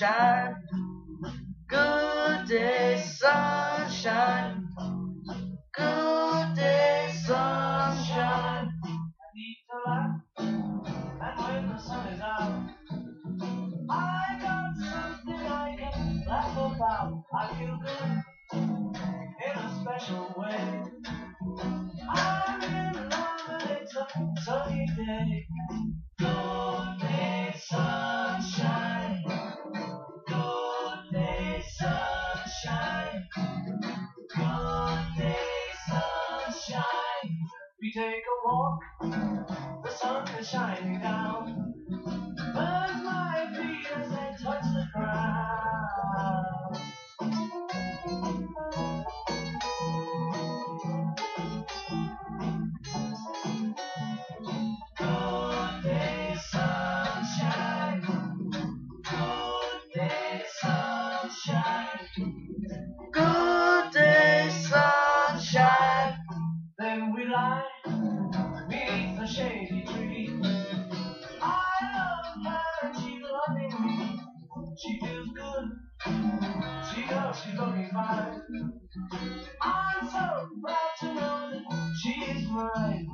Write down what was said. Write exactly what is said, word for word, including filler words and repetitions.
sunshine. Good day, sunshine. Good day, sunshine. I need to laugh, and when the sun is out, I got something I can laugh about. I feel good in a special way. I'm in love and it's a sunny day. Good day, sunshine. Good day, sunshine. Good day, sunshine. We take a walk, the sun is shining down. Birds my feet as they touch the ground. Good day, sunshine. Good day, sunshine. Good day, sunshine. Then we lie beneath the shady tree. I love her and she's loving me. She feels good. She knows she's looking fine. I'm so proud to know that she is mine.